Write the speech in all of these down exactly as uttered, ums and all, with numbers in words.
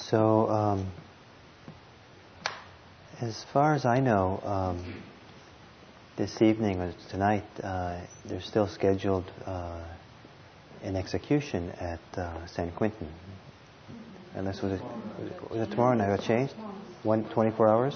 So, um, as far as I know, um, this evening or tonight, uh, there's still scheduled uh, an execution at uh, San Quentin. Unless was it was it, was it tomorrow night? Got changed? One twenty-four hours?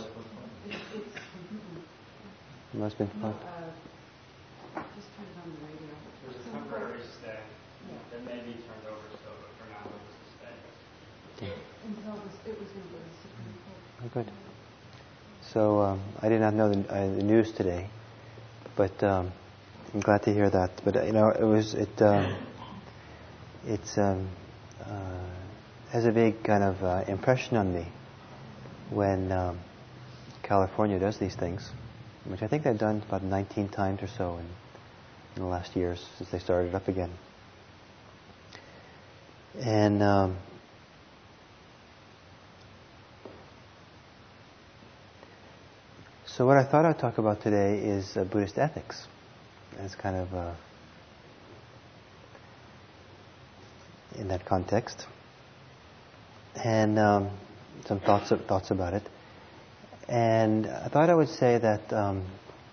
It must have been fun. Just turn it on the radio. There's a temporary stay that may be turned over still, but for now it was a stay. Until this, it was going to go to the Supreme Court. Oh, good. So um, I did not know the, uh, the news today, but um, I'm glad to hear that. But uh, you know, it was it um, it's um, uh, has a big kind of uh, impression on me when um, California does these things, which I think they've done about nineteen times or so in, in the last years since they started up again. And um, so what I thought I'd talk about today is uh, Buddhist ethics. As kind of uh, in that context, and um, some thoughts thoughts about it. And I thought I would say that um,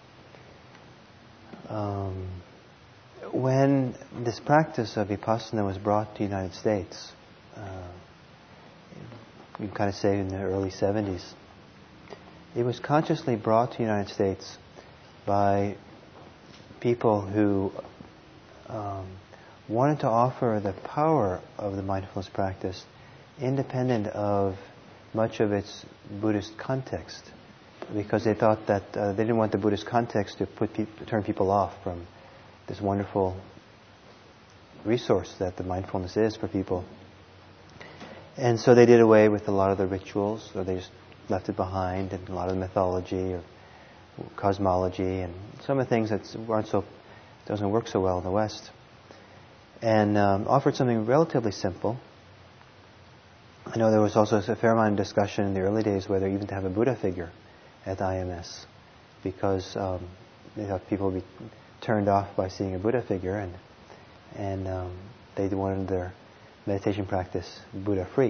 um, when this practice of Vipassana was brought to the United States, uh, you can kind of say in the early seventies, it was consciously brought to the United States by people who um, wanted to offer the power of the mindfulness practice independent of much of its Buddhist context, because they thought that uh, they didn't want the Buddhist context to put pe- turn people off from this wonderful resource that the mindfulness is for people. And so they did away with a lot of the rituals, or they just left it behind, and a lot of the mythology or cosmology and some of the things that aren't so doesn't work so well in the West, and um, offered something relatively simple. I know there was also a fair amount of discussion in the early days whether even to have a Buddha figure at I M S, because um, they thought people would be turned off by seeing a Buddha figure, and and um, they wanted their meditation practice Buddha free.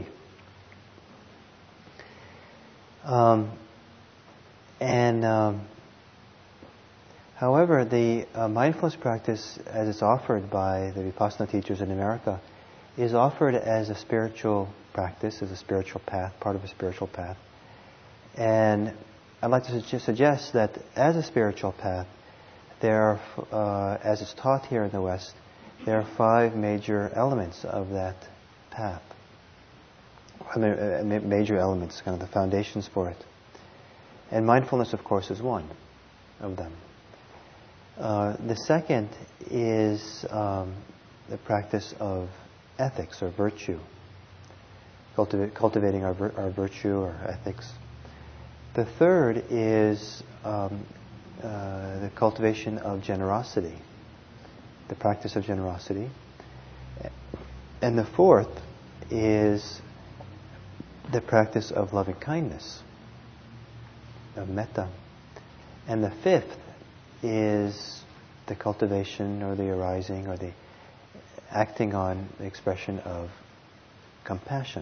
Um, and um, however, the uh, mindfulness practice, as it's offered by the Vipassana teachers in America, is offered as a spiritual practice, as a spiritual path, part of a spiritual path. And I'd like to su- suggest that as a spiritual path, there are, uh, as it's taught here in the West, there are five major elements of that path. I mean, uh, major elements, kind of the foundations for it. And mindfulness, of course, is one of them. Uh, the second is um, the practice of ethics or virtue, Cultiv- cultivating our, vir- our virtue or ethics. The third is um, uh, the cultivation of generosity, the practice of generosity. And the fourth is the practice of loving kindness, of metta. And the fifth is the cultivation or the arising or the acting on the expression of compassion.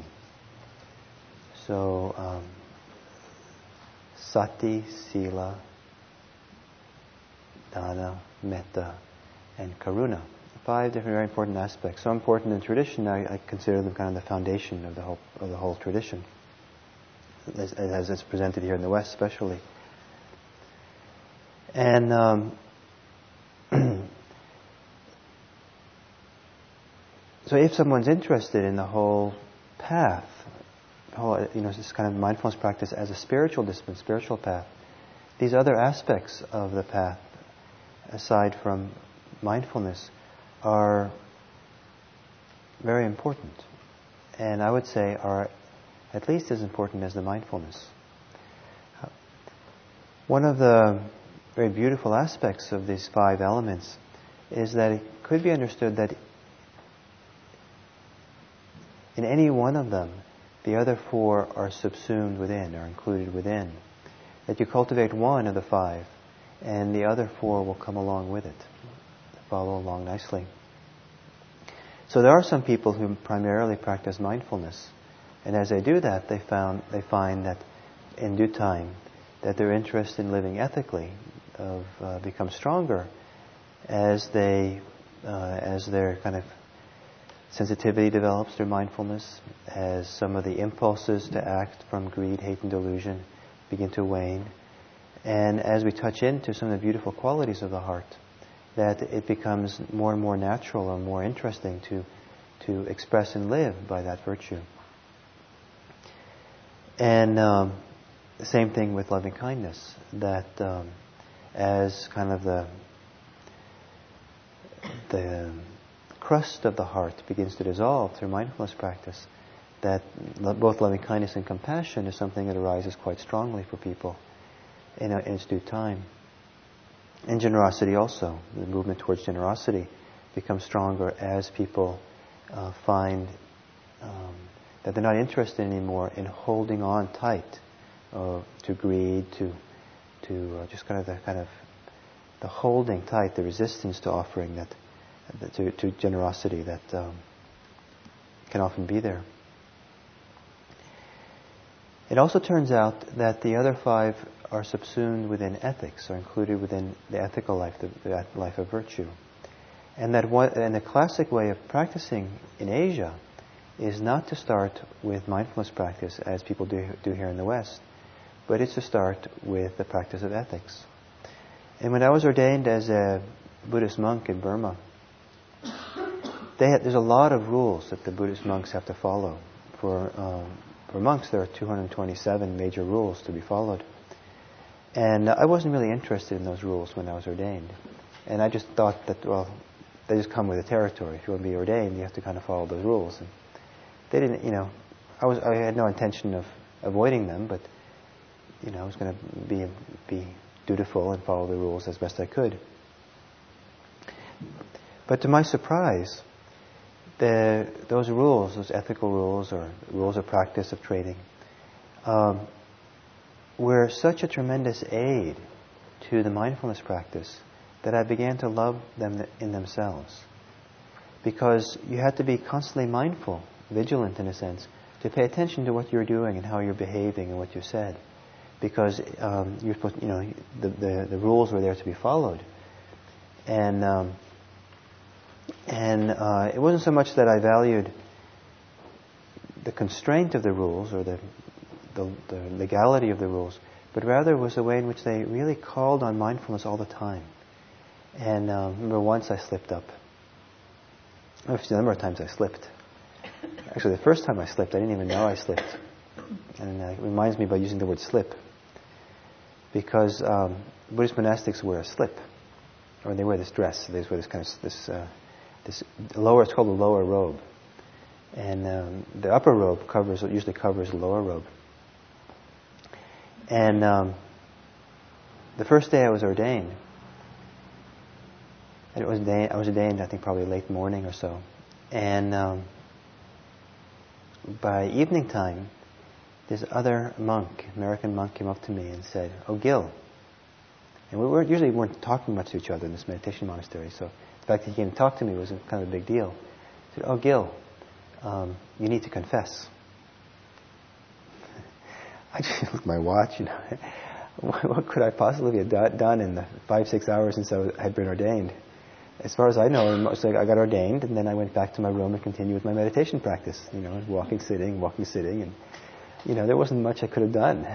So, um, sati, sila, dana, metta, and karuna. Five different very important aspects. So important in tradition, I, I consider them kind of the foundation of the whole of the whole tradition, as, as it's presented here in the West, especially. And um, so, if someone's interested in the whole path, whole, you know, this kind of mindfulness practice as a spiritual discipline, spiritual path, these other aspects of the path, aside from mindfulness, are very important, and I would say are at least as important as the mindfulness. One of the very beautiful aspects of these five elements is that it could be understood that in any one of them, the other four are subsumed within, are included within. That you cultivate one of the five, and the other four will come along with it, follow along nicely. So there are some people who primarily practice mindfulness, And as they do that, they found they find that in due time, that their interest in living ethically of, uh, becomes stronger as they, uh, as their kind of sensitivity develops, their mindfulness, as some of the impulses to act from greed, hate, and delusion begin to wane, and as we touch into some of the beautiful qualities of the heart, that it becomes more and more natural or more interesting to to express and live by that virtue. And um, the same thing with loving kindness, that um, as kind of the the crust of the heart begins to dissolve through mindfulness practice, that both loving kindness and compassion is something that arises quite strongly for people in, a, in its due time. And generosity also, the movement towards generosity becomes stronger as people uh, find um, that they're not interested anymore in holding on tight uh, to greed, to to uh, just kind of the kind of the holding tight, the resistance to offering that, to, to generosity that um, can often be there. It also turns out that the other five are subsumed within ethics, are included within the ethical life, the, the life of virtue. And that one, and the classic way of practicing in Asia is not to start with mindfulness practice as people do, do here in the West, but it's to start with the practice of ethics. And when I was ordained as a Buddhist monk in Burma, they had, there's a lot of rules that the Buddhist monks have to follow. For um, for monks, there are two hundred twenty-seven major rules to be followed. And I wasn't really interested in those rules when I was ordained. And I just thought that, well, they just come with the territory. If you want to be ordained, you have to kind of follow those rules. And they didn't, you know, I was I had no intention of avoiding them, but, you know, I was going to be be dutiful and follow the rules as best I could. But to my surprise, the, those rules, those ethical rules or rules of practice of training, um, were such a tremendous aid to the mindfulness practice that I began to love them in themselves. Because you had to be constantly mindful, vigilant in a sense, to pay attention to what you're doing and how you're behaving and what you said. Because um, you're supposed, you know, the, the the rules were there to be followed, and um, and uh, it wasn't so much that I valued the constraint of the rules or the, the the legality of the rules, but rather it was the way in which they really called on mindfulness all the time. And um, I remember once I slipped up. A number of times I slipped. Actually, the first time I slipped, I didn't even know I slipped. And uh, it reminds me by using the word slip. Because um, Buddhist monastics wear a slip, or they wear this dress. They wear this kind of this uh, this lower. It's called the lower robe, and um, the upper robe covers usually covers the lower robe. And um, the first day I was ordained, and it was day, I was ordained I think probably late morning or so, and um, by evening time, this other monk, American monk, came up to me and said, "Oh, Gil." And we weren't, usually weren't talking much to each other in this meditation monastery, so the fact that he came to talk to me was kind of a big deal. He said, "Oh, Gil, um, you need to confess." I just looked at my watch, you know. What could I possibly have done in the five, six hours since I had been ordained? As far as I know, it's like I got ordained, and then I went back to my room and continued with my meditation practice. You know, walking, sitting, walking, sitting, and you know, there wasn't much I could have done.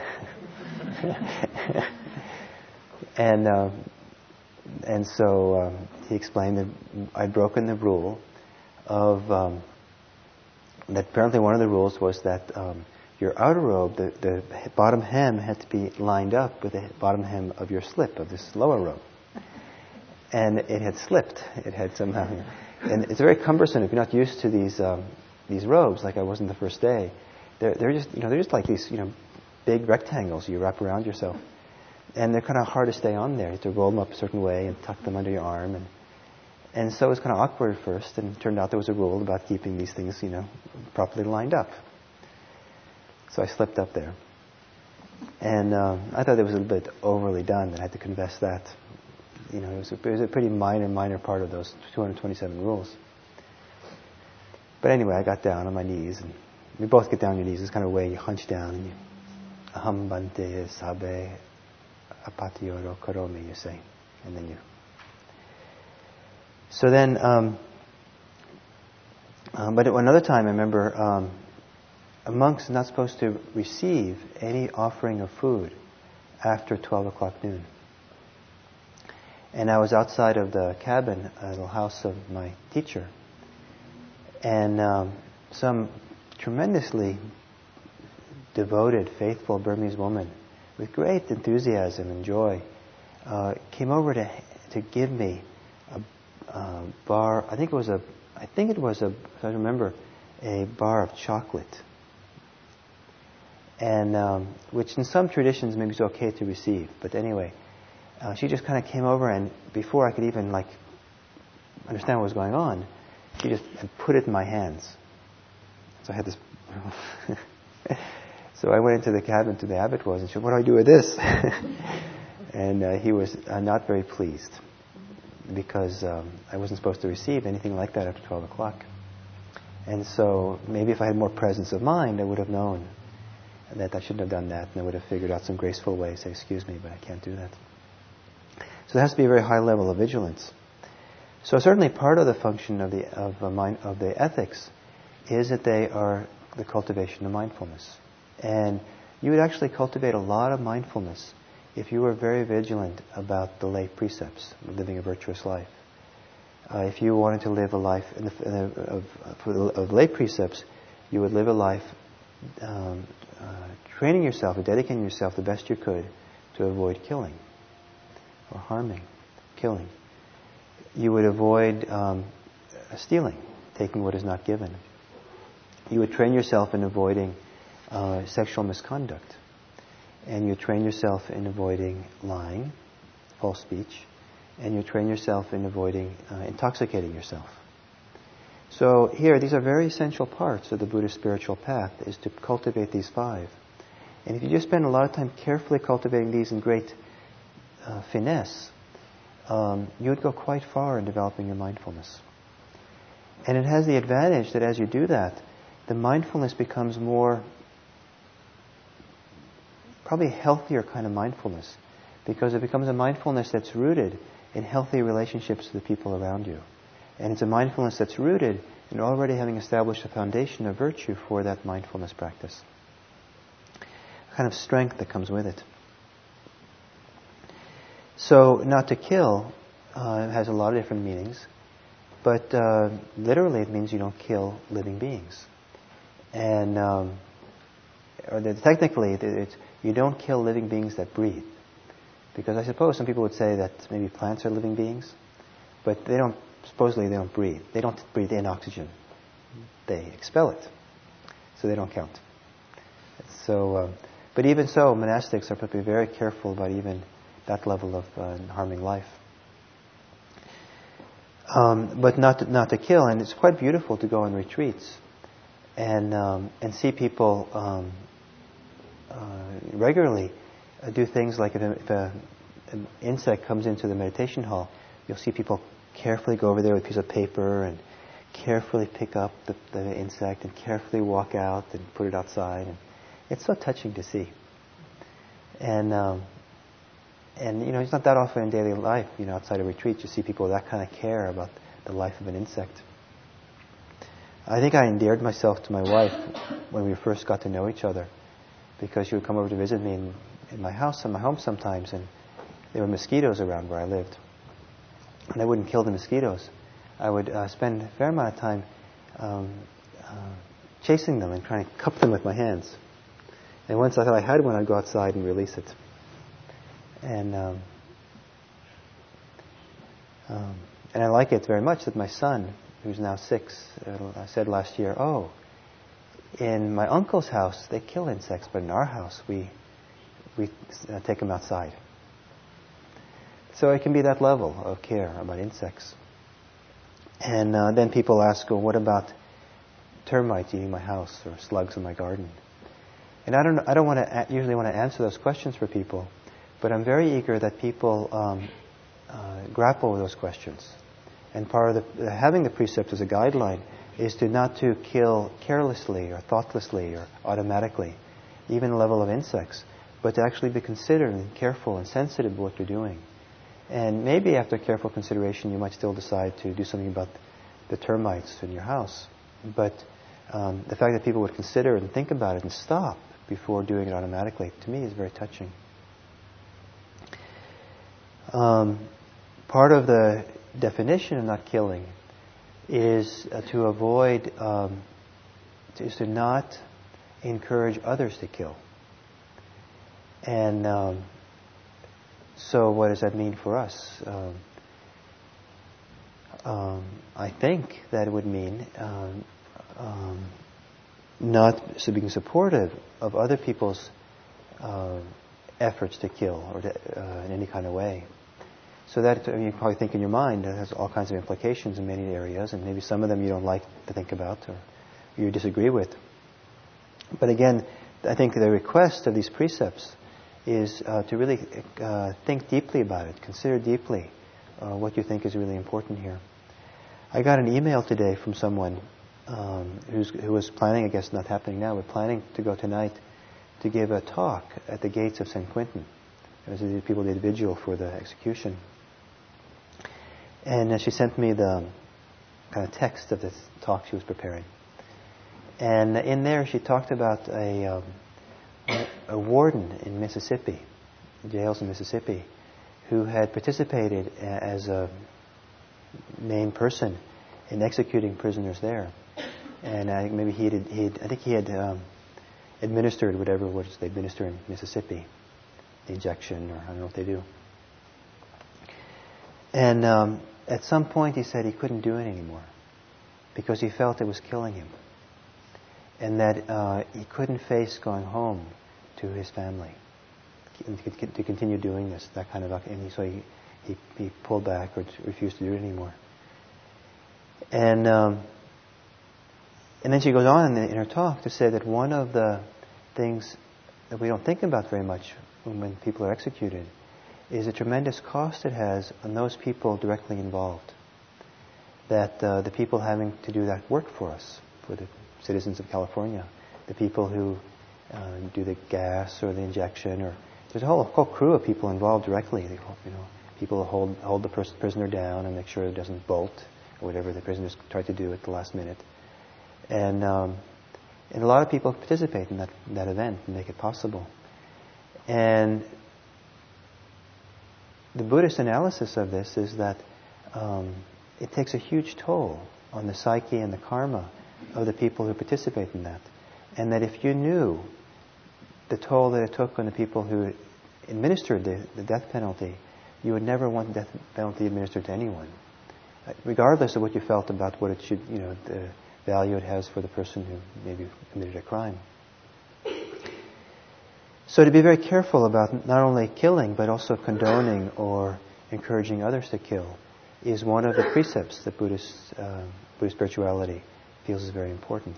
and uh, and so um, he explained that I'd broken the rule of um, that apparently one of the rules was that um, your outer robe, the, the bottom hem, had to be lined up with the bottom hem of your slip, of this lower robe. And it had slipped. It had somehow, and it's very cumbersome if you're not used to these um, these robes, like I wasn't the first day. They're, they're just, you know, they're just like these, you know, big rectangles you wrap around yourself. And they're kind of hard to stay on there. You have to roll them up a certain way and tuck them under your arm. And and so it was kind of awkward at first, and it turned out there was a rule about keeping these things, you know, properly lined up. So I slipped up there. And um, I thought it was a little bit overly done, that I had to confess that. You know, it was, a, it was a pretty minor, minor part of those two hundred twenty-seven rules. But anyway, I got down on my knees and you both get down on your knees. This kind of way you hunch down and you aham bante sabe apatiyoro karomi, you say, and then you. So then, um, um, but at another time, I remember um, a monk's not supposed to receive any offering of food after twelve o'clock noon. And I was outside of the cabin, a little house of my teacher, and um, some tremendously devoted, faithful Burmese woman with great enthusiasm and joy uh, came over to to give me a, a bar. I think it was a. I think it was a. If I remember, a bar of chocolate, and um, which in some traditions maybe is okay to receive. But anyway, uh, she just kind of came over, and before I could even like understand what was going on, she just had put it in my hands. So I had this. So I went into the cabin to the abbot was and said, "What do I do with this?" And uh, he was uh, not very pleased because um, I wasn't supposed to receive anything like that after twelve o'clock. And so maybe if I had more presence of mind, I would have known that I shouldn't have done that, and I would have figured out some graceful way to say, "Excuse me, but I can't do that." So there has to be a very high level of vigilance. So certainly part of the function of the of, uh, mind, of the ethics is that they are the cultivation of mindfulness. And you would actually cultivate a lot of mindfulness if you were very vigilant about the lay precepts of living a virtuous life. Uh, if you wanted to live a life in the, in the, of, of, of lay precepts, you would live a life um, uh, training yourself or dedicating yourself the best you could to avoid killing or harming, killing. You would avoid um, stealing, taking what is not given. You would train yourself in avoiding uh, sexual misconduct. And you train yourself in avoiding lying, false speech. And you train yourself in avoiding uh, intoxicating yourself. So here, these are very essential parts of the Buddhist spiritual path, is to cultivate these five. And if you just spend a lot of time carefully cultivating these in great uh, finesse, um, you would go quite far in developing your mindfulness. And it has the advantage that as you do that, the mindfulness becomes more, probably a healthier kind of mindfulness, because it becomes a mindfulness that's rooted in healthy relationships to the people around you. And it's a mindfulness that's rooted in already having established a foundation of virtue for that mindfulness practice. A kind of strength that comes with it. So, not to kill uh, has a lot of different meanings, but uh, literally it means you don't kill living beings. And um, or the, technically, it's, you don't kill living beings that breathe. Because I suppose some people would say that maybe plants are living beings, but they don't, supposedly they don't breathe. They don't breathe in oxygen. They expel it. So they don't count. So, uh, but even so, monastics are supposed to be very careful about even that level of uh, harming life. Um, but not to, not to kill, and it's quite beautiful to go on retreats and um, and see people um, uh, regularly uh, do things like if, a, if a, an insect comes into the meditation hall, you'll see people carefully go over there with a piece of paper and carefully pick up the, the insect and carefully walk out and put it outside. And it's so touching to see. And um, and you know, it's not that often in daily life, you know, outside of retreats, you see people with that kind of care about the life of an insect. I think I endeared myself to my wife when we first got to know each other, because she would come over to visit me in, in my house, in my home sometimes, and there were mosquitoes around where I lived. And I wouldn't kill the mosquitoes. I would uh, spend a fair amount of time um, uh, chasing them and trying to cup them with my hands. And once I thought I had one, I'd go outside and release it. And um, um, and I like it very much that my son, who's now six, uh, said last year, "Oh, in my uncle's house they kill insects, but in our house we we uh, take them outside." So it can be that level of care about insects. And uh, then people ask, "Well, what about termites eating my house or slugs in my garden?" And I don't I don't want to usually want to answer those questions for people. But I'm very eager that people um, uh, grapple with those questions. And part of the, uh, having the precepts as a guideline is to not to kill carelessly or thoughtlessly or automatically, even the level of insects, but to actually be considerate and careful and sensitive to what you're doing. And maybe after careful consideration, you might still decide to do something about the termites in your house. But um, the fact that people would consider and think about it and stop before doing it automatically, to me, is very touching. Um, part of the definition of not killing is uh, to avoid, um, is to not encourage others to kill. And um, so what does that mean for us? Um, um, I think that it would mean um, um, not so being supportive of other people's uh, efforts to kill or to, uh, in any kind of way. So that, I mean, you probably think in your mind, that has all kinds of implications in many areas, and maybe some of them you don't like to think about or you disagree with. But again, I think the request of these precepts is uh, to really uh, think deeply about it, consider deeply uh, what you think is really important here. I got an email today from someone um, who's, who was planning, I guess not happening now, but planning to go tonight to give a talk at the gates of Saint Quentin. As the people did vigil for the execution. And uh, she sent me the kind of text of this talk she was preparing. And in there she talked about a, um, a warden in Mississippi, jails in Mississippi, who had participated as a main person in executing prisoners there. And I think maybe he had, he had I think he had um, administered whatever it was they administer in Mississippi, the injection, or I don't know what they do. And um, at some point he said he couldn't do it anymore because he felt it was killing him, and that uh, he couldn't face going home to his family to continue doing this, that kind of, and he, so he, he, he pulled back or refused to do it anymore. And um, and then she goes on in, in her talk to say that one of the things that we don't think about very much when, when people are executed is the tremendous cost it has on those people directly involved. That uh, the people having to do that work for us, for the citizens of California, the people who uh, do the gas or the injection, or there's a whole, whole crew of people involved directly. They, you know, people who hold hold the pers- prisoner down and make sure it doesn't bolt or whatever the prisoners try to do at the last minute. And um, and a lot of people participate in that that event and make it possible. And the Buddhist analysis of this is that um, it takes a huge toll on the psyche and the karma of the people who participate in that. And that if you knew the toll that it took on the people who administered the, the death penalty, you would never want the death penalty administered to anyone, regardless of what you felt about what it should, you know, the value it has for the person who maybe committed a crime. So to be very careful about not only killing, but also condoning or encouraging others to kill is one of the precepts that Buddhist, uh, Buddhist spirituality feels is very important.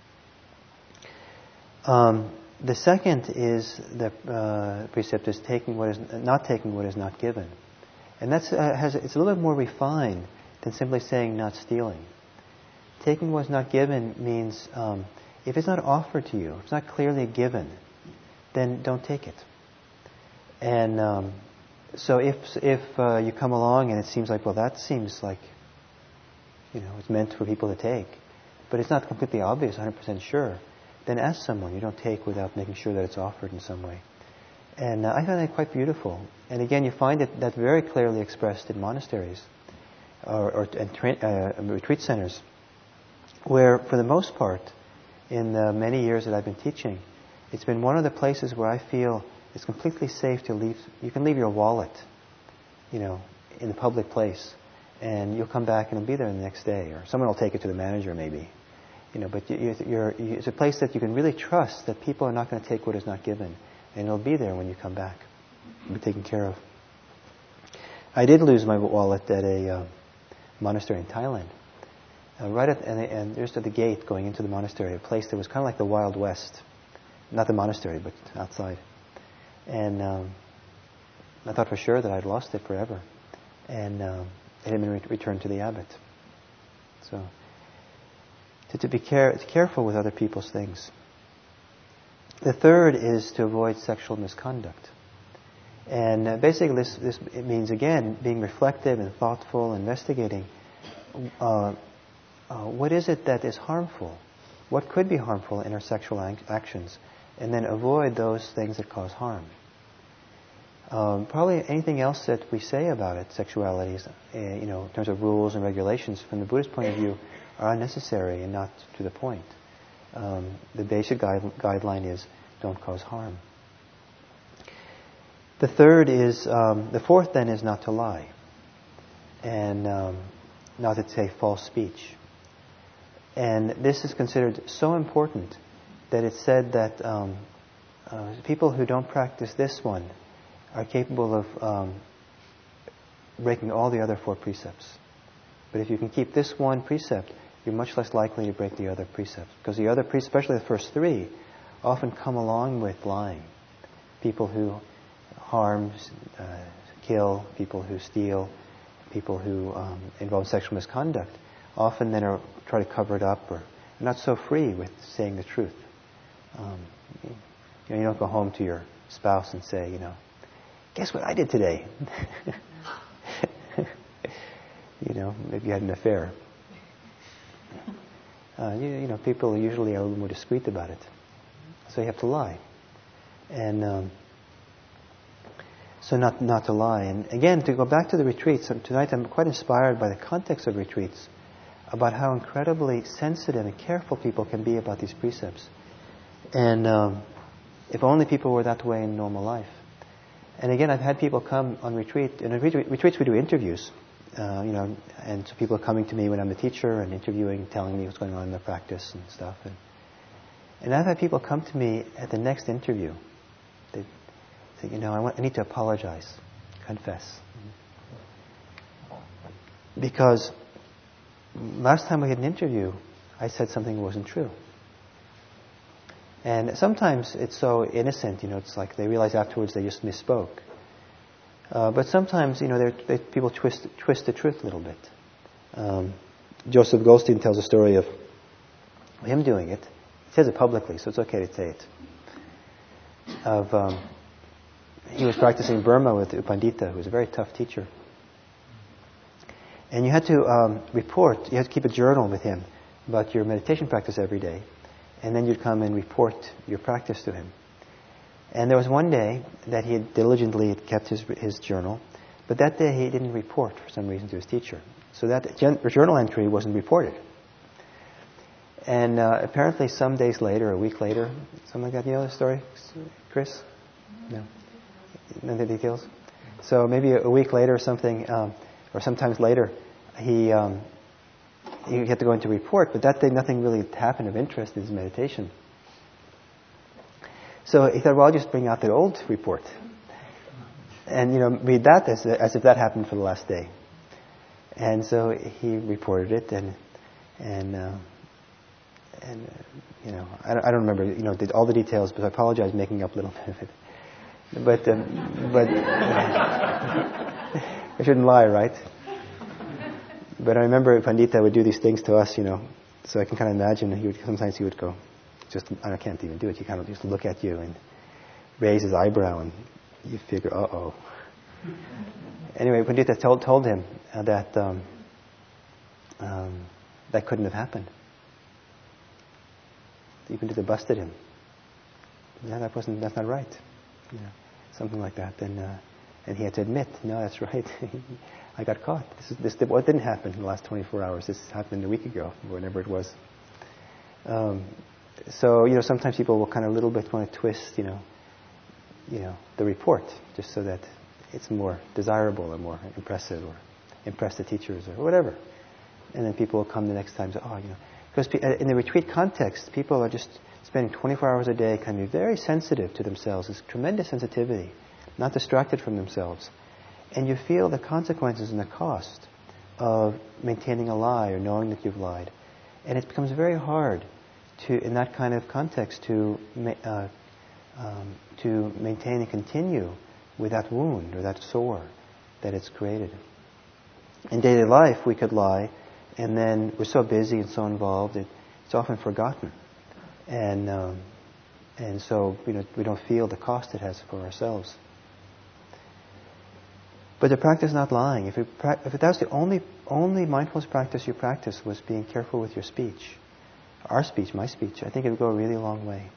Um, the second is the uh, precept is taking what is not taking what is not given, and that's uh, has it's a little bit more refined than simply saying not stealing. Taking what's not given means um, if it's not offered to you, if it's not clearly given, then don't take it. And um, so if if uh, you come along and it seems like, well, that seems like, you know, it's meant for people to take, but it's not completely obvious, one hundred percent sure, then ask someone. You don't take without making sure that it's offered in some way. And uh, I find that quite beautiful. And again, you find it that very clearly expressed in monasteries or, or and tra- uh, retreat centers, where for the most part, in the many years that I've been teaching, it's been one of the places where I feel it's completely safe to leave. You can leave your wallet, you know, in a public place, and you'll come back and it'll be there the next day, or someone will take it to the manager maybe, you know. But you, you're, you, it's a place that you can really trust that people are not going to take what is not given, and it'll be there when you come back, it'll be taken care of. I did lose my wallet at a uh, monastery in Thailand. Uh, right at and, and there's at the gate going into the monastery, a place that was kind of like the Wild West. Not the monastery, but outside. And um, I thought for sure that I'd lost it forever. And um, it had been re- returned to the abbot. So to, to be care, careful with other people's things. The third is to avoid sexual misconduct. And uh, basically this, this it means, again, being reflective and thoughtful, investigating uh, uh, what is it that is harmful? What could be harmful in our sexual ac- actions? And then avoid those things that cause harm. Um, probably anything else that we say about it, sexuality, uh, you know, in terms of rules and regulations, from the Buddhist point of view, are unnecessary and not to the point. Um, the basic guide, guideline is don't cause harm. The third is, um, the fourth then is not to lie, and um, not to say false speech. And this is considered so important that it's said that um, uh, people who don't practice this one are capable of um, breaking all the other four precepts. But if you can keep this one precept, you're much less likely to break the other precepts. Because the other precepts, especially the first three, often come along with lying. People who harm, uh, kill, people who steal, people who um, involve sexual misconduct, often then are try to cover it up or are not so free with saying the truth. Um, you know, you don't go home to your spouse and say, you know, guess what I did today? You know, maybe you had an affair. Uh, you, you know, people usually are a little more discreet about it. So you have to lie. And um, so not not to lie. And again, to go back to the retreats, tonight I'm quite inspired by the context of retreats, about how incredibly sensitive and careful people can be about these precepts. And um, if only people were that way in normal life. And again, I've had people come on retreat. In retreats we do interviews. Uh, you know, and so people are coming to me when I'm the teacher and interviewing, telling me what's going on in their practice and stuff. And, and I've had people come to me at the next interview. They say, you know, I, want, I need to apologize, confess. Because last time we had an interview, I said something that wasn't true. And sometimes it's so innocent, you know, it's like they realize afterwards they just misspoke. Uh, but sometimes, you know, they, people twist twist the truth a little bit. Um, Joseph Goldstein tells a story of him doing it. He says it publicly, so it's okay to say it. Of um, he was practicing Burma with U Pandita, who was a very tough teacher. And you had to um, report, you had to keep a journal with him about your meditation practice every day. And then you'd come and report your practice to him. And there was one day that he had diligently kept his his journal, but that day he didn't report for some reason to his teacher. So that gen- journal entry wasn't reported. And uh, apparently some days later, a week later, something like that. You know the story, Chris? No? None of the details? So maybe a, a week later or something, um, or sometimes later, he... Um, He had to go into report, but that day nothing really happened of interest in his meditation. So he thought, well, I'll just bring out the old report. And, you know, read that as, as if that happened for the last day. And so he reported it, and, and, uh, and uh, you know, I don't, I don't remember, you know, all the details, but I apologize making up a little bit of it. But, um, but, I shouldn't lie, right? But I remember Pandita would do these things to us, you know, so I can kind of imagine he would, sometimes he would go, just, I can't even do it. He kind of just look at you and raise his eyebrow, and you figure, uh-oh. Anyway, Pandita told, told him uh, that um, um, that couldn't have happened. Even Pandita busted him. Yeah, that wasn't, that's not right. You know, something like that. And, uh, and he had to admit, no, that's right. I got caught. This is this. What didn't happen in the last twenty-four hours? This happened a week ago, whenever it was. Um, so you know, sometimes people will kind of a little bit want to twist, you know, you know, the report just so that it's more desirable or more impressive, or impress the teachers or whatever. And then people will come the next time and say, oh, you know, because in the retreat context, people are just spending twenty-four hours a day, kind of very sensitive to themselves. There's tremendous sensitivity, not distracted from themselves. And you feel the consequences and the cost of maintaining a lie or knowing that you've lied. And it becomes very hard to, in that kind of context, to uh, um, to maintain and continue with that wound or that sore that it's created. In daily life, we could lie, and then we're so busy and so involved, it, it's often forgotten. And um, and so you know, we don't feel the cost it has for ourselves. But to practice not lying, if, you pra- if that's the only only mindfulness practice you practice was being careful with your speech, our speech, my speech, I think it would go a really long way.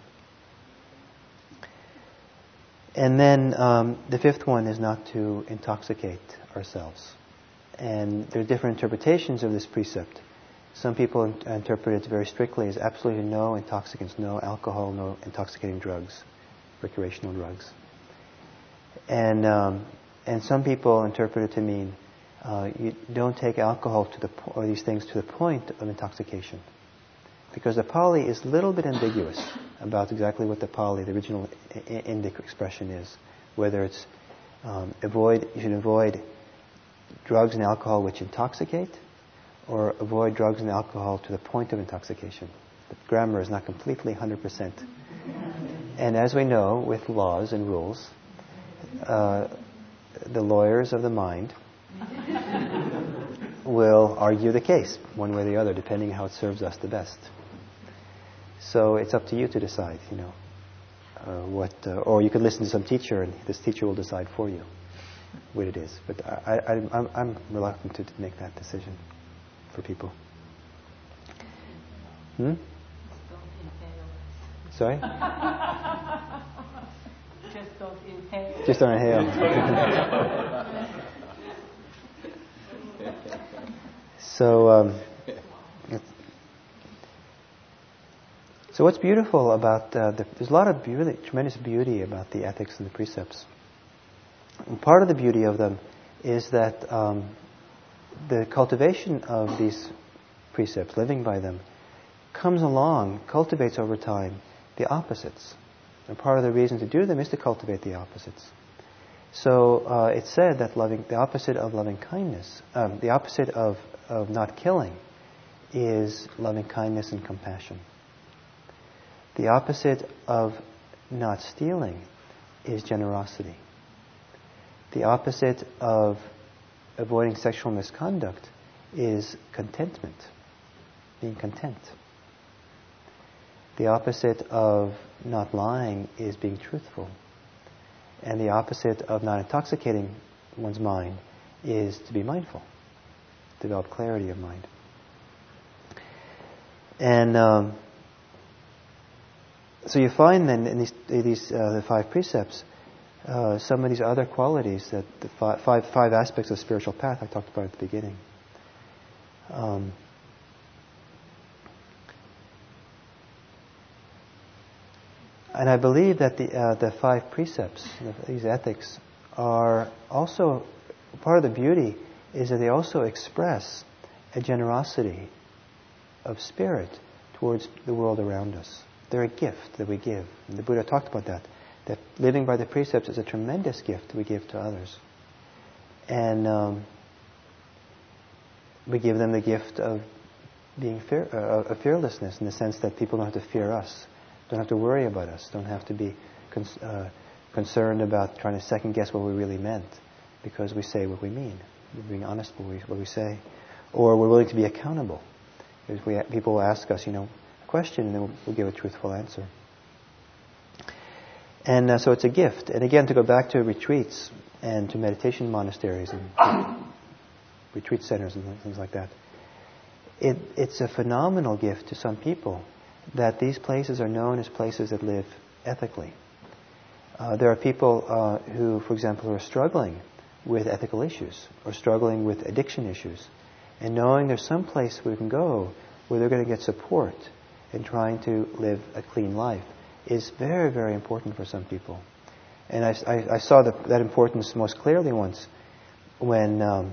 And then um, the fifth one is not to intoxicate ourselves. And there are different interpretations of this precept. Some people in- interpret it very strictly as absolutely no intoxicants, no alcohol, no intoxicating drugs, recreational drugs. And um, and some people interpret it to mean uh, you don't take alcohol to the po- or these things to the point of intoxication, because the Pali is a little bit ambiguous about exactly what the Pali, the original I- Indic expression is. Whether it's um, avoid, you should avoid drugs and alcohol which intoxicate, or avoid drugs and alcohol to the point of intoxication. The grammar is not completely one hundred percent. And as we know, with laws and rules, uh, the lawyers of the mind will argue the case, one way or the other, depending how it serves us the best. So it's up to you to decide, you know, uh, what, uh, or you could listen to some teacher, and this teacher will decide for you what it is. But I, I, I'm, I'm reluctant to, to make that decision for people. Hmm? Sorry? Just don't inhale. Just don't inhale. So, um, so what's beautiful about uh, the, there's a lot of beauty, tremendous beauty about the ethics and the precepts. And part of the beauty of them is that um, the cultivation of these precepts, living by them, comes along, cultivates over time the opposites. And part of the reason to do them is to cultivate the opposites. So uh, it's said that loving, the opposite of loving kindness, um, the opposite of, of not killing, is loving kindness and compassion. The opposite of not stealing is generosity. The opposite of avoiding sexual misconduct is contentment, being content. The opposite of not lying is being truthful. And the opposite of not intoxicating one's mind is to be mindful, develop clarity of mind. And um, so you find then in these, these uh, the five precepts, uh, some of these other qualities, that the five, five, five aspects of the spiritual path I talked about at the beginning. Um, And I believe that the uh, the five precepts, these ethics, are also part of the beauty is that they also express a generosity of spirit towards the world around us. They're a gift that we give. And the Buddha talked about that. That living by the precepts is a tremendous gift we give to others. And um, we give them the gift of being fear, uh, of fearlessness, in the sense that people don't have to fear us. Don't have to worry about us. Don't have to be con- uh, concerned about trying to second guess what we really meant, because we say what we mean. We're being honest with what we, what we say, or we're willing to be accountable. If we people will ask us, you know, a question, and then we'll, we'll give a truthful answer. And uh, so it's a gift. And again, to go back to retreats and to meditation monasteries and retreat centers and things like that, it, it's a phenomenal gift to some people that these places are known as places that live ethically. Uh, there are people uh, who, for example, are struggling with ethical issues or struggling with addiction issues, and knowing there's some place where we can go where they're going to get support in trying to live a clean life is very, very important for some people. And I, I, I saw the, that importance most clearly once when um,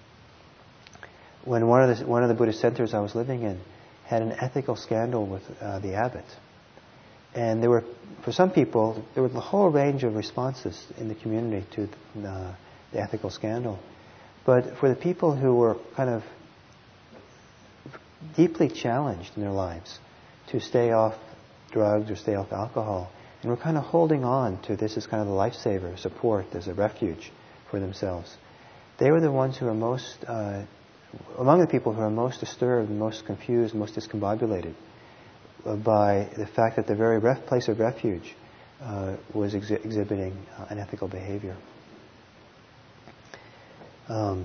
when one of the one of the Buddhist centers I was living in had an ethical scandal with uh, the abbot. And there were, for some people, there was a whole range of responses in the community to uh, the ethical scandal. But for the people who were kind of deeply challenged in their lives to stay off drugs or stay off alcohol, and were kind of holding on to this as kind of a lifesaver, support, as a refuge for themselves, they were the ones who were most... Uh, among the people who are most disturbed, most confused, most discombobulated, uh, by the fact that the very ref- place of refuge uh, was ex- exhibiting uh, unethical behavior. Um,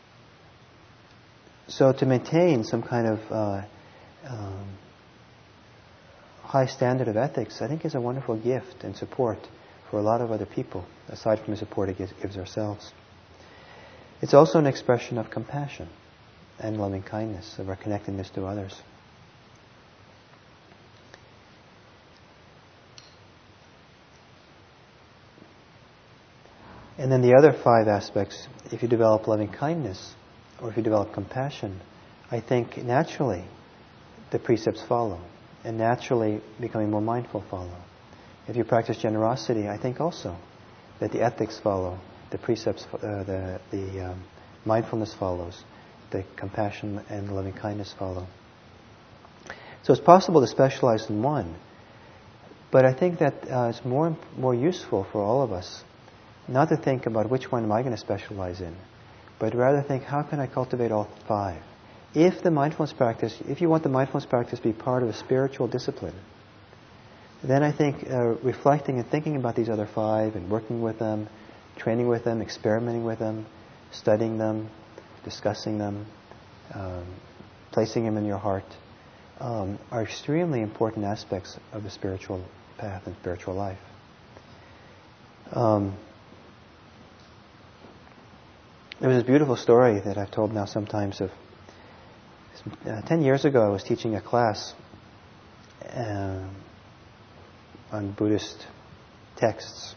so to maintain some kind of uh, um, high standard of ethics, I think, is a wonderful gift and support for a lot of other people, aside from the support it gives, gives ourselves. It's also an expression of compassion and loving kindness, of our connectedness to others. And then the other five aspects, if you develop loving kindness or if you develop compassion, I think naturally the precepts follow, and naturally becoming more mindful follow. If you practice generosity, I think also that the ethics follow, the precepts, uh, the, the um, mindfulness follows, the compassion and the loving kindness follow. So it's possible to specialize in one, but I think that uh, it's more more useful for all of us not to think about which one am I going to specialize in, but rather think, how can I cultivate all five? If the mindfulness practice, if you want the mindfulness practice to be part of a spiritual discipline, then I think uh, reflecting and thinking about these other five and working with them, training with them, experimenting with them, studying them, discussing them, um, placing them in your heart, um, are extremely important aspects of the spiritual path and spiritual life. Um, there was this beautiful story that I've told now sometimes of uh, ten years ago I was teaching a class uh, on Buddhist texts.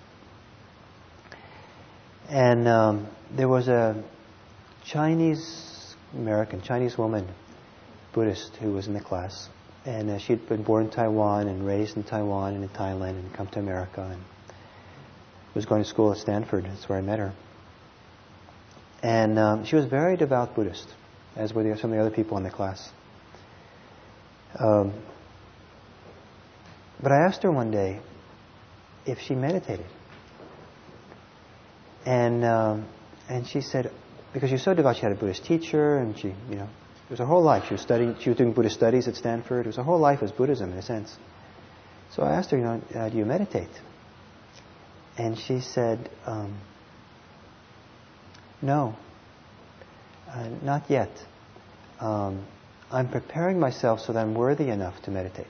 And um, there was a Chinese American, Chinese woman, Buddhist, who was in the class. And uh, she'd been born in Taiwan and raised in Taiwan and in Thailand and come to America and was going to school at Stanford. That's where I met her. And um, she was a very devout Buddhist, as were the, some of the other people in the class. Um, but I asked her one day if she meditated. And um, and she said, because she was so devout, she had a Buddhist teacher, and she, you know, it was her whole life. She was studying, she was doing Buddhist studies at Stanford. It was her whole life was Buddhism, in a sense. So I asked her, you know, uh, do you meditate? And she said, um, no, uh, not yet. Um, I'm preparing myself so that I'm worthy enough to meditate.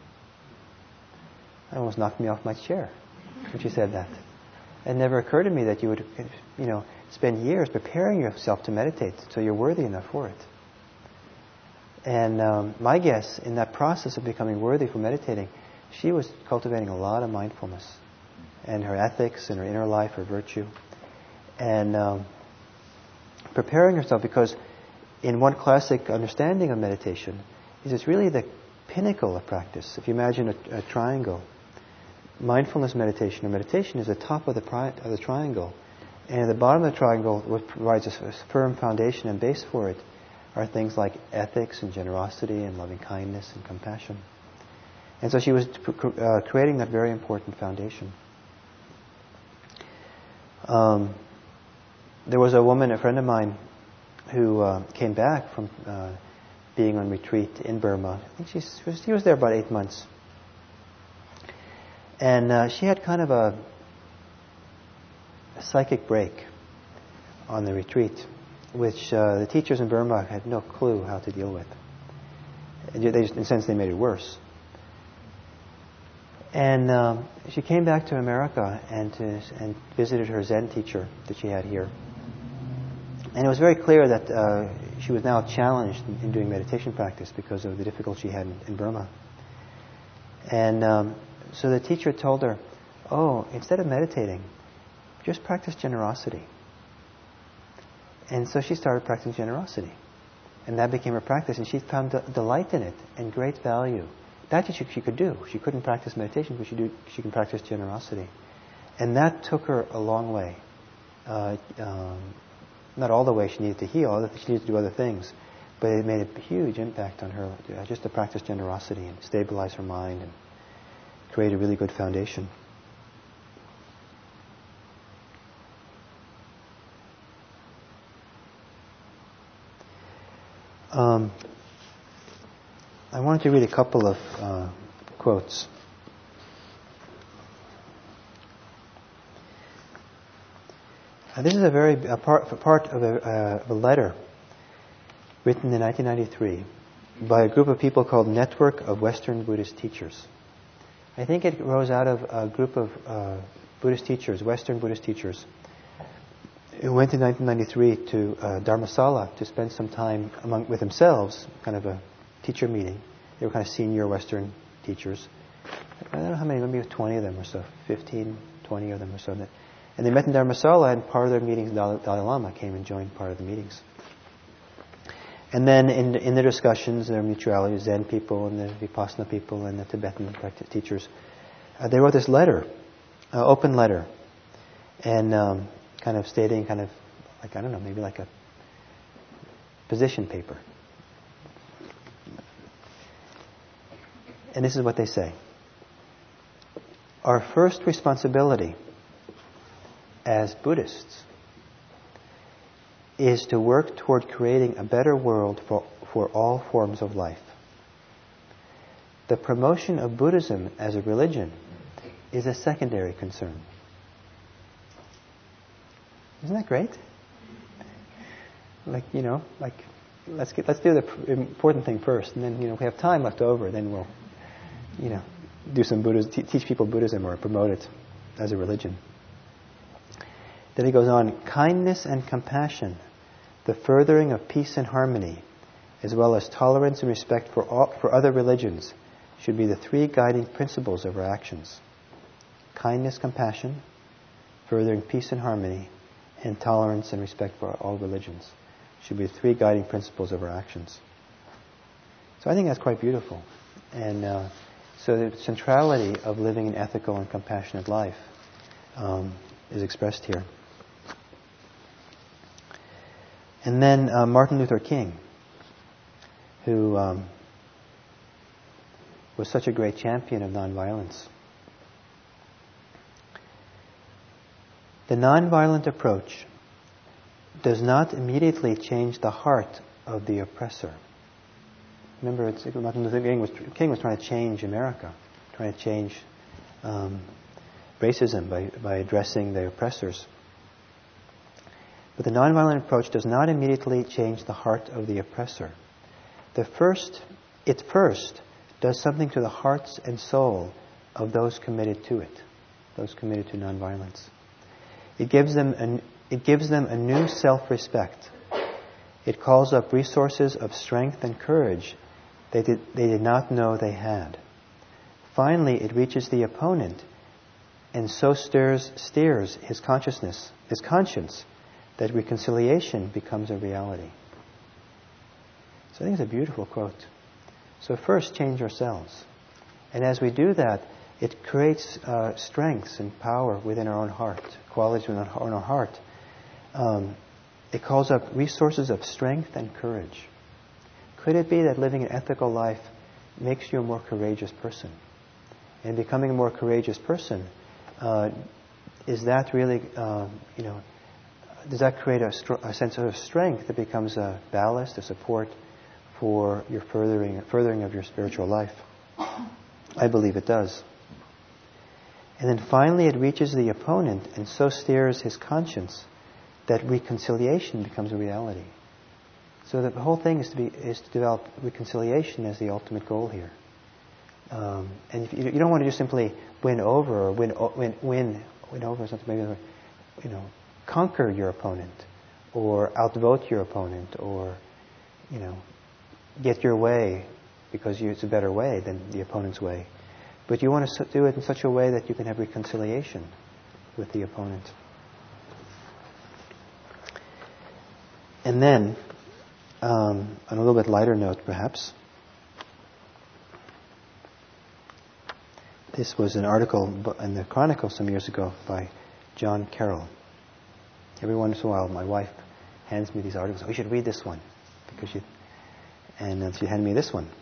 It almost knocked me off my chair when she said that. It never occurred to me that you would, you know, spend years preparing yourself to meditate so you're worthy enough for it. And um, my guess, in that process of becoming worthy for meditating, she was cultivating a lot of mindfulness and her ethics and her inner life, her virtue, and um, preparing herself, because in one classic understanding of meditation is it's really the pinnacle of practice. If you imagine a, a triangle, mindfulness meditation or meditation is the top of the, pri- of the triangle, and at the bottom of the triangle, what provides a firm foundation and base for it are things like ethics and generosity and loving kindness and compassion. And so she was uh, creating that very important foundation. Um, there was a woman, a friend of mine, who uh, came back from uh, being on retreat in Burma. I think she's, she was, she was there about eight months. And uh, she had kind of a, a psychic break on the retreat, which uh, the teachers in Burma had no clue how to deal with. They just, in a sense, they made it worse. And um, she came back to America and to, and visited her Zen teacher that she had here. And it was very clear that uh, she was now challenged in, in doing meditation practice because of the difficulty she had in, in Burma. And um, so the teacher told her, oh, instead of meditating, just practice generosity. And so she started practicing generosity. And that became her practice, and she found de- delight in it and great value. That she, she could do. She couldn't practice meditation, but she, do, she can practice generosity. And that took her a long way. Uh, um, not all the way she needed to heal, she needed to do other things. But it made a huge impact on her, uh, just to practice generosity and stabilize her mind and create a really good foundation. Um, I wanted to read a couple of uh, quotes. Uh, this is a very a part, a part of, a, uh, of a letter written in nineteen ninety-three by a group of people called Network of Western Buddhist Teachers. I think it rose out of a group of uh, Buddhist teachers, Western Buddhist teachers, who went in nineteen ninety-three to uh, Dharmasala to spend some time among, with themselves, kind of a teacher meeting. They were kind of senior Western teachers. I don't know how many, maybe twenty of them or so, fifteen, twenty of them or so. And they met in Dharmasala, and part of their meetings, Dalai, Dalai Lama came and joined part of the meetings. And then in, in the discussions, their mutuality, Zen people and the Vipassana people and the Tibetan practice teachers, uh, they wrote this letter, uh, open letter, and um, kind of stating, kind of like, I don't know, maybe like a position paper. And this is what they say. Our first responsibility as Buddhists is to work toward creating a better world for, for all forms of life. The promotion of Buddhism as a religion is a secondary concern. Isn't that great? Like, you know, like, let's get, let's do the important thing first, and then, you know, if we have time left over, then we'll, you know, do some Buddhism, t- teach people Buddhism or promote it as a religion. Then he goes on, kindness and compassion, the furthering of peace and harmony, as well as tolerance and respect for all, for other religions, should be the three guiding principles of our actions. Kindness, compassion, furthering peace and harmony, and tolerance and respect for all religions should be the three guiding principles of our actions. So I think that's quite beautiful. And uh, so the centrality of living an ethical and compassionate life um, is expressed here. And then uh, Martin Luther King, who um, was such a great champion of nonviolence. The nonviolent approach does not immediately change the heart of the oppressor. Remember, it's, Martin Luther King was, King was trying to change America, trying to change um, racism by, by addressing the oppressors. But the nonviolent approach does not immediately change the heart of the oppressor. The first, it first does something to the hearts and soul of those committed to it, those committed to nonviolence. It gives them an, it gives them a new self-respect. It calls up resources of strength and courage they did, they did not know they had. Finally, it reaches the opponent and so stirs, steers his consciousness, his conscience, that reconciliation becomes a reality. So I think it's a beautiful quote. So first, change ourselves. And as we do that, it creates uh, strengths and power within our own heart, qualities within our own heart. Um, it calls up resources of strength and courage. Could it be that living an ethical life makes you a more courageous person? And becoming a more courageous person, uh, is that really, uh, you know, does that create a, str- a sense of strength that becomes a ballast, a support for your furthering, furthering of your spiritual life? I believe it does. And then finally it reaches the opponent and so steers his conscience that reconciliation becomes a reality. So the whole thing is to be is to develop reconciliation as the ultimate goal here. Um, and if you, you don't want to just simply win over or win win win win over something, maybe you know conquer your opponent or outvote your opponent or you know get your way because you, it's a better way than the opponent's way. But you want to do it in such a way that you can have reconciliation with the opponent. And then, um, on a little bit lighter note perhaps, this was an article in the Chronicle some years ago by John Carroll. Every once in a while my wife hands me these articles. Oh, you should read this one. because she, And then she handed me this one.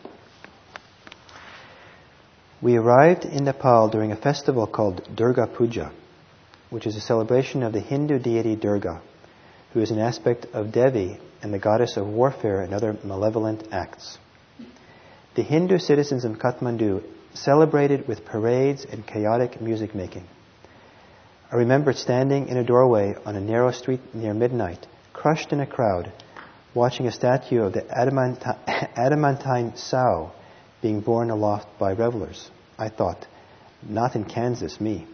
We arrived in Nepal during a festival called Durga Puja, which is a celebration of the Hindu deity Durga, who is an aspect of Devi and the goddess of warfare and other malevolent acts. the Hindu citizens of Kathmandu celebrated with parades and chaotic music making. I remembered standing in a doorway on a narrow street near midnight, crushed in a crowd, watching a statue of the adamantine, adamantine sow being borne aloft by revelers. I thought, not in Kansas, me.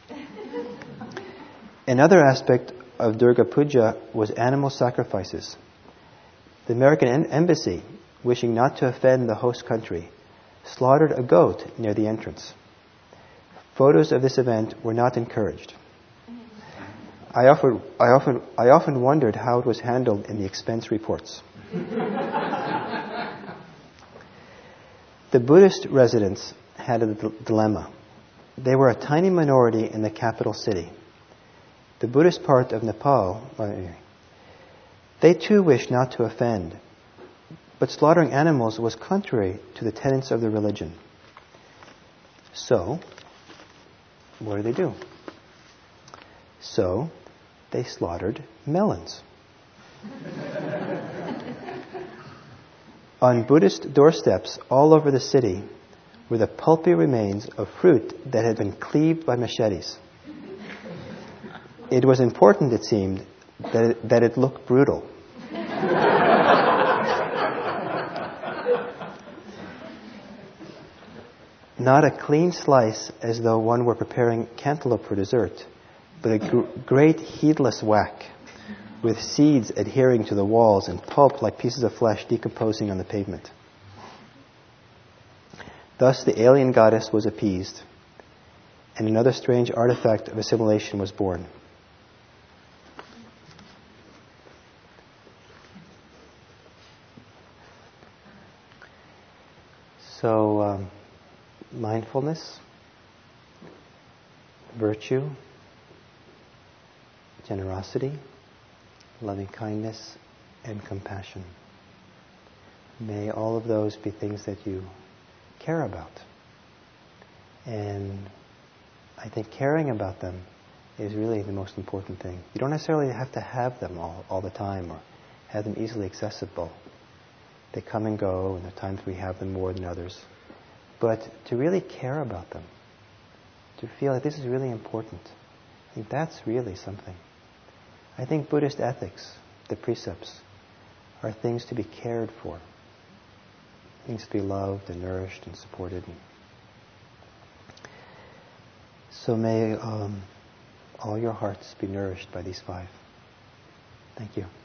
Another aspect of Durga Puja was animal sacrifices. The American em- embassy, wishing not to offend the host country, slaughtered a goat near the entrance. Photos of this event were not encouraged. I often, I often, I often wondered how it was handled in the expense reports. The Buddhist residents had a d- dilemma. They were a tiny minority in the capital city. The Buddhist part of Nepal, they too wished not to offend, but slaughtering animals was contrary to the tenets of the religion. So, what did they do? So, they slaughtered melons. On Buddhist doorsteps all over the city were the pulpy remains of fruit that had been cleaved by machetes. It was important, it seemed, that it, that it looked brutal. Not a clean slice as though one were preparing cantaloupe for dessert, but a gr- great heedless whack, with seeds adhering to the walls and pulp like pieces of flesh decomposing on the pavement. Thus the alien goddess was appeased, and another strange artifact of assimilation was born. So, um, mindfulness, virtue, generosity, loving kindness, and compassion. May all of those be things that you care about. And I think caring about them is really the most important thing. You don't necessarily have to have them all, all the time or have them easily accessible. They come and go, and there are times we have them more than others. But to really care about them, to feel that this is really important, I think that's really something. I think Buddhist ethics, the precepts, are things to be cared for, things to be loved and nourished and supported. So may um, all your hearts be nourished by these five. Thank you.